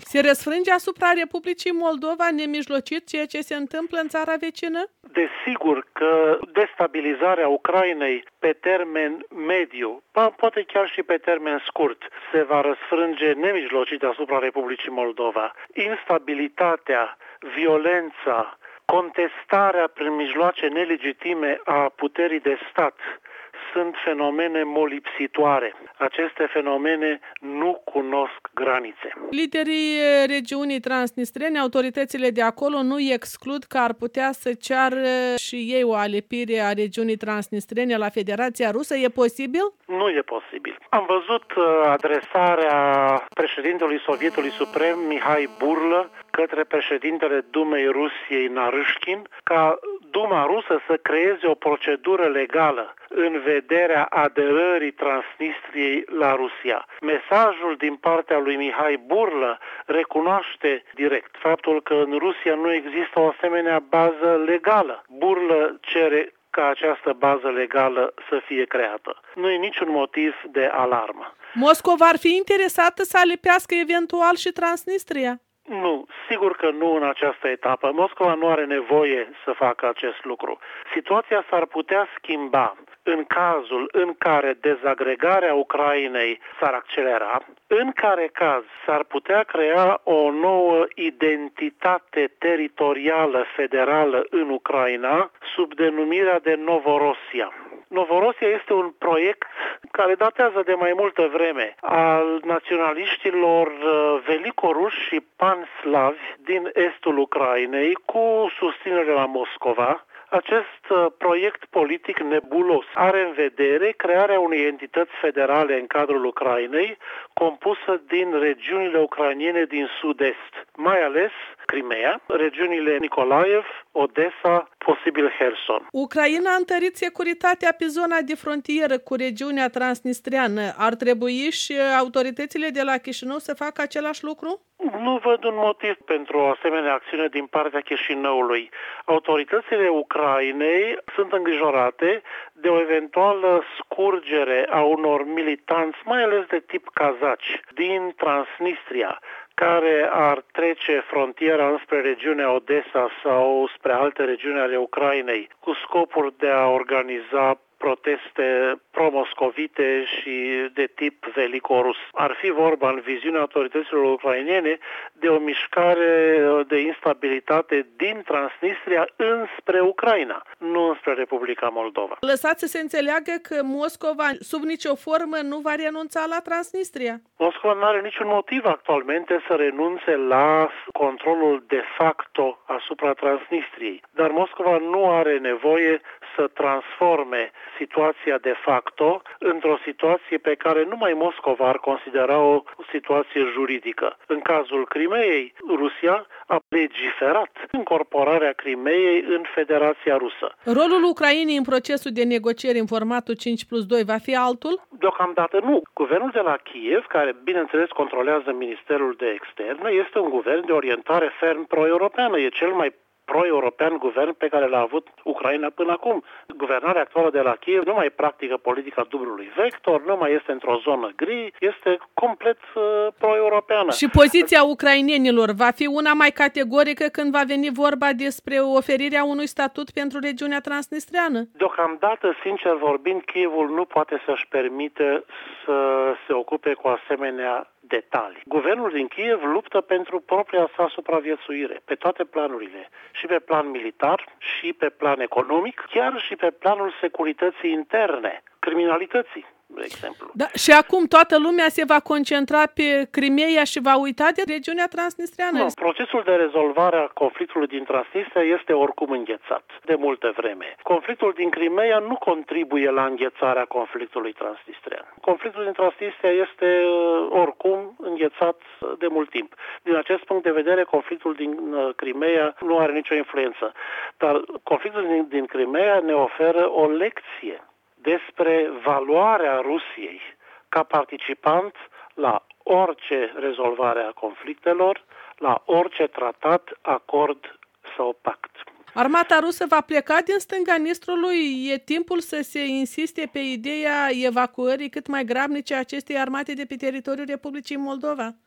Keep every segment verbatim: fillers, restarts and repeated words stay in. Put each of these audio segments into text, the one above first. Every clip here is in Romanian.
Se răsfrânge asupra Republicii Moldova nemijlocit ceea ce se întâmplă în țara vecină? Desigur că destabilizarea Ucrainei pe termen mediu, poate chiar și pe termen scurt, se va răsfrânge nemijlocit asupra Republicii Moldova. Instabilitatea, violența, contestarea prin mijloace nelegitime a puterii de stat sunt fenomene molipsitoare. Aceste fenomene nu cunosc granițe. Liderii regiunii transnistrene, autoritățile de acolo, nu exclud că ar putea să ceară și ei o alipire a regiunii transnistrene la Federația Rusă. E posibil? Nu e posibil. Am văzut adresarea președintelui Sovietului Suprem, Mihai Burlă, către președintele Dumei Rusiei, Narâșkin, ca Duma rusă să creeze o procedură legală în vederea aderării Transnistriei la Rusia. Mesajul din partea lui Mihai Burlă recunoaște direct faptul că în Rusia nu există o asemenea bază legală. Burlă cere ca această bază legală să fie creată. Nu e niciun motiv de alarmă. Moscova ar fi interesată să alipească eventual și Transnistria? Nu, sigur că nu în această etapă. Moscova nu are nevoie să facă acest lucru. Situația s-ar putea schimba în cazul în care dezagregarea Ucrainei s-ar accelera, în care caz s-ar putea crea o nouă identitate teritorială federală în Ucraina sub denumirea de Novorossia. Novorossia este un proiect care datează de mai multă vreme al naționaliștilor velicoruși și panslavi din estul Ucrainei cu susținere la Moscova. Acest proiect politic nebulos are în vedere crearea unei entități federale în cadrul Ucrainei, compusă din regiunile ucrainene din sud-est, mai ales Crimea, regiunile Nikolaev, Odessa, posibil Herson. Ucraina a întărit securitatea pe zona de frontieră cu regiunea transnistreană. Ar trebui și autoritățile de la Chișinău să facă același lucru? Nu văd un motiv pentru o asemenea acțiune din partea Chișinăului. Autoritățile Ucrainei sunt îngrijorate de o eventuală scurgere a unor militanți, mai ales de tip kazaci, din Transnistria, care ar trece frontiera înspre regiunea Odessa sau spre alte regiuni ale Ucrainei, cu scopul de a organiza proteste pro-moscovite și de tip velicorus. Ar fi vorba, în viziunea autorităților ucrainene, de o mișcare de instabilitate din Transnistria înspre Ucraina, nu înspre Republica Moldova. Lăsați să se înțeleagă că Moscova, sub nicio formă, nu va renunța la Transnistria. Moscova nu are niciun motiv actualmente să renunțe la controlul de facto asupra Transnistriei, dar Moscova nu are nevoie să transforme situația de facto într-o situație pe care numai Moscova ar considera o situație juridică. În cazul Crimeei, Rusia a legiferat incorporarea Crimeei în Federația Rusă. Rolul Ucrainei în procesul de negocieri în formatul cinci plus doi va fi altul? Deocamdată nu. Guvernul de la Kiev, care bineînțeles controlează Ministerul de Externe, este un guvern de orientare ferm pro-europeană. E cel mai pro-european guvern pe care l-a avut Ucraina până acum. Guvernarea actuală de la Kiev nu mai practică politica dublului vector, nu mai este într-o zonă gri, este complet uh, pro-europeană. Și poziția ucrainenilor va fi una mai categorică când va veni vorba despre oferirea unui statut pentru regiunea transnistreană? Deocamdată, sincer vorbind, Kievul nu poate să-și permite să se ocupe cu asemenea detalii. Guvernul din Kiev luptă pentru propria sa supraviețuire, pe toate planurile, și pe plan militar, și pe plan economic, chiar și pe planul securității interne, criminalității, de exemplu. Da, și acum toată lumea se va concentra pe Crimeea și va uita de regiunea transnistreană? Nu, procesul de rezolvare a conflictului din Transnistria este oricum înghețat de multă vreme. Conflictul din Crimeea nu contribuie la înghețarea conflictului transnistrian. Conflictul din Transnistria este oricum înghețat de mult timp. Din acest punct de vedere, conflictul din Crimeea nu are nicio influență. Dar conflictul din, din Crimeea ne oferă o lecție despre valoarea Rusiei ca participant la orice rezolvare a conflictelor, la orice tratat, acord sau pact. Armata rusă va pleca din stânga Nistrului. E timpul să se insiste pe ideea evacuării cât mai grabnice a acestei armate de pe teritoriul Republicii Moldova?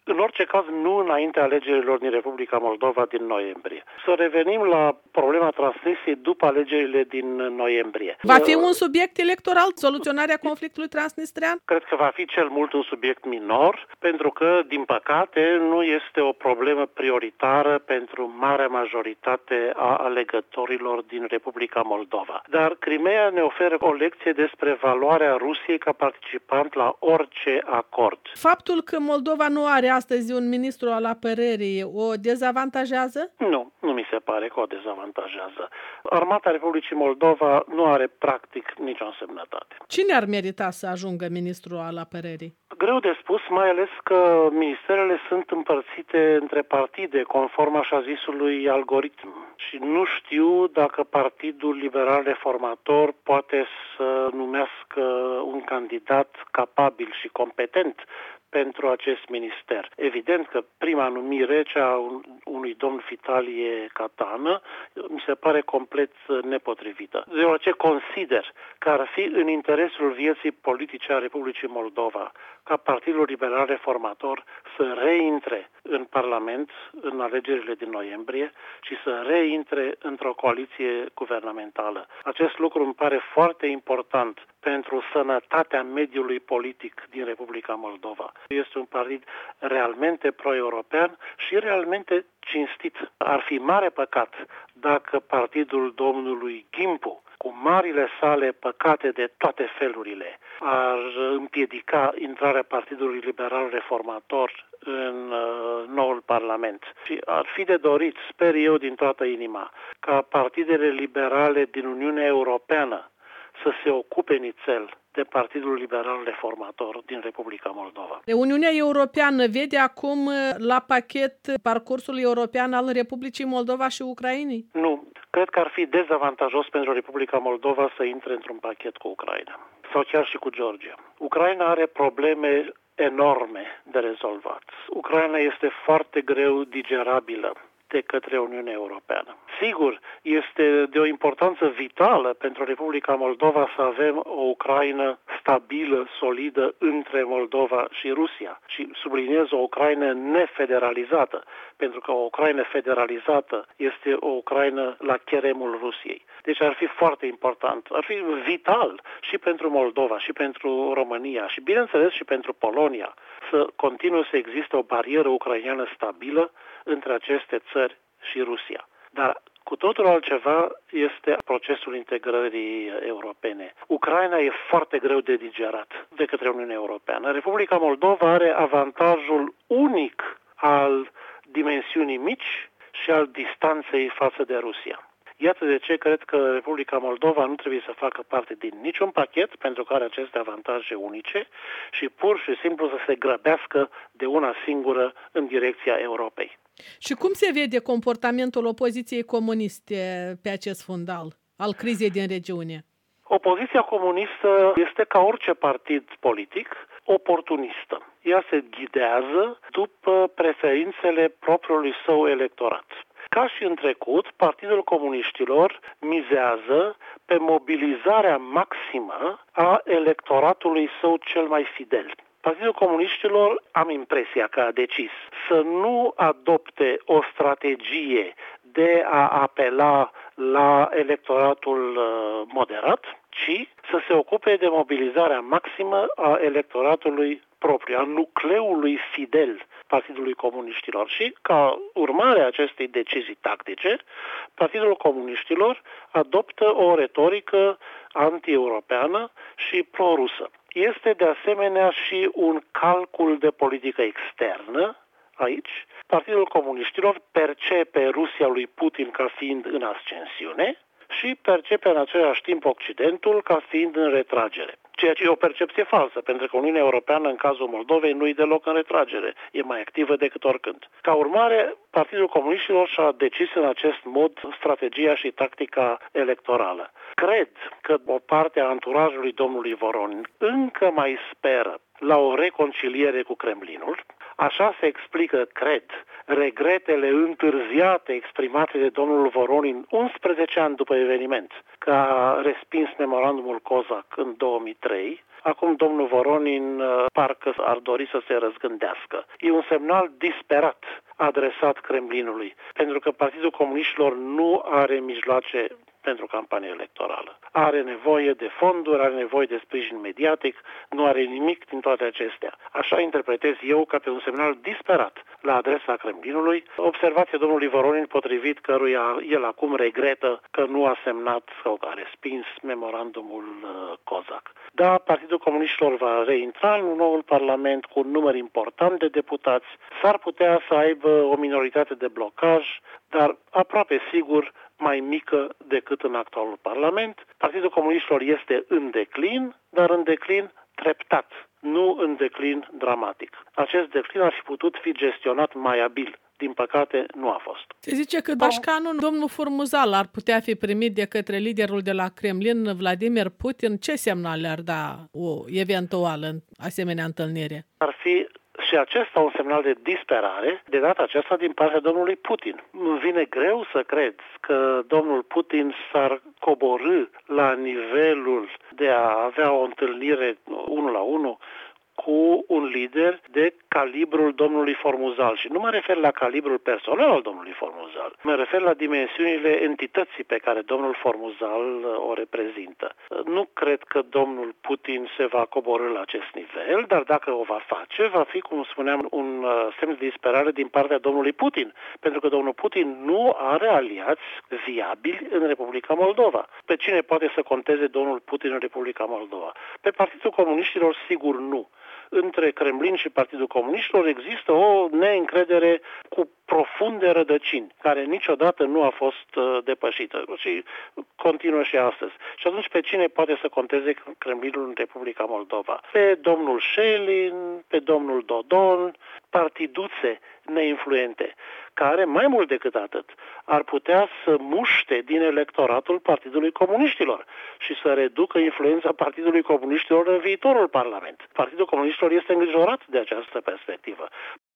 În orice caz, nu înaintea alegerilor din Republica Moldova din noiembrie. Să revenim la problema Transnistriei după alegerile din noiembrie. Va fi un subiect electoral, soluționarea conflictului transnistrean? Cred că va fi cel mult un subiect minor, pentru că, din păcate, nu este o problemă prioritară pentru marea majoritate a alegătorilor din Republica Moldova. Dar Crimeea ne oferă o lecție despre valoarea Rusiei ca participant la orice acord. Faptul că Moldova nu are astăzi un ministru al apărării o dezavantajează? Nu, nu mi se pare că o dezavantajează. Armata Republicii Moldova nu are practic nicio însemnătate. Cine ar merita să ajungă ministru al apărării? Greu de spus, mai ales că ministerele sunt împărțite între partide, conform așa zisului algoritm. Și nu știu dacă Partidul Liberal Reformator poate să numească un candidat capabil și competent pentru acest minister. Evident că prima numire, cea a unui domn Vitalie Catană, mi se pare complet nepotrivită. Deoarece consider că ar fi în interesul vieții politice a Republicii Moldova ca Partidul Liberal Reformator să reintre în Parlament în alegerile din noiembrie și să reintre într-o coaliție guvernamentală. Acest lucru îmi pare foarte important pentru sănătatea mediului politic din Republica Moldova. Este un partid realmente pro-european și realmente cinstit. Ar fi mare păcat dacă partidul domnului Ghimpu, cu marile sale păcate de toate felurile, ar împiedica intrarea Partidului Liberal Reformator în uh, noul Parlament. Și ar fi de dorit, sper eu din toată inima, ca partidele liberale din Uniunea Europeană să se ocupe nițel de Partidul Liberal Reformator din Republica Moldova. Uniunea Europeană vede acum la pachet parcursul european al Republicii Moldova și Ucrainei? Nu. Cred că ar fi dezavantajos pentru Republica Moldova să intre într-un pachet cu Ucraina sau chiar și cu Georgia. Ucraina are probleme enorme de rezolvat. Ucraina este foarte greu digerabilă de către Uniunea Europeană. Sigur, este de o importanță vitală pentru Republica Moldova să avem o Ucraină stabilă, solidă între Moldova și Rusia. Și subliniez o Ucraină nefederalizată, pentru că o Ucraină federalizată este o Ucraină la cheremul Rusiei. Deci ar fi foarte important, ar fi vital și pentru Moldova, și pentru România, și bineînțeles și pentru Polonia, să continue să existe o barieră ucraineană stabilă între aceste țări și Rusia. Dar cu totul altceva este procesul integrării europene. Ucraina e foarte greu de digerat de către Uniunea Europeană. Republica Moldova are avantajul unic al dimensiunii mici și al distanței față de Rusia. Iată de ce cred că Republica Moldova nu trebuie să facă parte din niciun pachet pentru că are aceste avantaje unice și pur și simplu să se grăbească de una singură în direcția Europei. Și cum se vede comportamentul opoziției comuniste pe acest fundal al crizei din regiune? Opoziția comunistă este ca orice partid politic oportunistă. Ea se ghidează după preferințele propriului său electorat. Ca și în trecut, Partidul Comuniștilor mizează pe mobilizarea maximă a electoratului său cel mai fidel. Partidul Comuniștilor, am impresia că a decis să nu adopte o strategie de a apela la electoratul moderat, ci să se ocupe de mobilizarea maximă a electoratului propriu, a nucleului fidel Partidului Comuniștilor. Și, ca urmare a acestei decizii tactice, Partidul Comuniștilor adoptă o retorică anti-europeană și pro-rusă. Este de asemenea și un calcul de politică externă aici. Partidul Comuniștilor percepe Rusia lui Putin ca fiind în ascensiune și percepe în același timp Occidentul ca fiind în retragere. Ceea ce e o percepție falsă, pentru că Uniunea Europeană, în cazul Moldovei, nu e deloc în retragere. E mai activă decât oricând. Ca urmare, Partidul Comuniștilor și-a decis în acest mod strategia și tactica electorală. Cred că o parte a anturajului domnului Voronin încă mai speră la o reconciliere cu Kremlinul. Așa se explică, cred, regretele întârziate exprimate de domnul Voronin unsprezece ani după eveniment, că a respins memorandumul COSAC în două mii trei, acum domnul Voronin parcă ar dori să se răzgândească. E un semnal disperat adresat Kremlinului, pentru că Partidul Comuniștilor nu are mijloace pentru campanie electorală. Are nevoie de fonduri, are nevoie de sprijin mediatic, nu are nimic din toate acestea. Așa interpretez eu ca pe un semnal disperat la adresa Kremlinului, observația domnului Voronin potrivit căruia el acum regretă că nu a semnat sau a respins memorandumul COSAC. Da, Partidul Comuniștilor va reintra în noul Parlament cu un număr important de deputați, s-ar putea să aibă o minoritate de blocaj, dar aproape sigur mai mică decât în actualul Parlament. Partidul Comuniștilor este în declin, dar în declin treptat, nu în declin dramatic. Acest declin ar fi putut fi gestionat mai abil. Din păcate, nu a fost. Se zice că bașcanul domnul Formuzal ar putea fi primit de către liderul de la Kremlin, Vladimir Putin. Ce semnale ar da o eventuală asemenea întâlnire? Ar fi și acesta un semnal de disperare, de data aceasta din partea domnului Putin. Îmi vine greu să cred că domnul Putin s-ar coborî la nivelul de a avea o întâlnire unul la unul cu un lider de calibrul domnului Formuzal. Și nu mă refer la calibrul personal al domnului Formuzal. Mă refer la dimensiunile entității pe care domnul Formuzal o reprezintă. Nu cred că domnul Putin se va coborî la acest nivel, dar dacă o va face, va fi, cum spuneam, un semn de disperare din partea domnului Putin. Pentru că domnul Putin nu are aliați viabili în Republica Moldova. Pe cine poate să conteze domnul Putin în Republica Moldova? Pe Partidul Comuniștilor, sigur, nu. Între Kremlin și Partidul Comuniștilor există o neîncredere cu profunde rădăcini, care niciodată nu a fost uh, depășită și continuă și astăzi. Și atunci pe cine poate să conteze Kremlinul în Republica Moldova? Pe domnul Șelin, pe domnul Dodon, partiduțe neinfluente, care, mai mult decât atât, ar putea să muște din electoratul Partidului Comuniștilor și să reducă influența Partidului Comuniștilor în viitorul Parlament. Partidul Comuniștilor este îngrijorat de această perspectivă.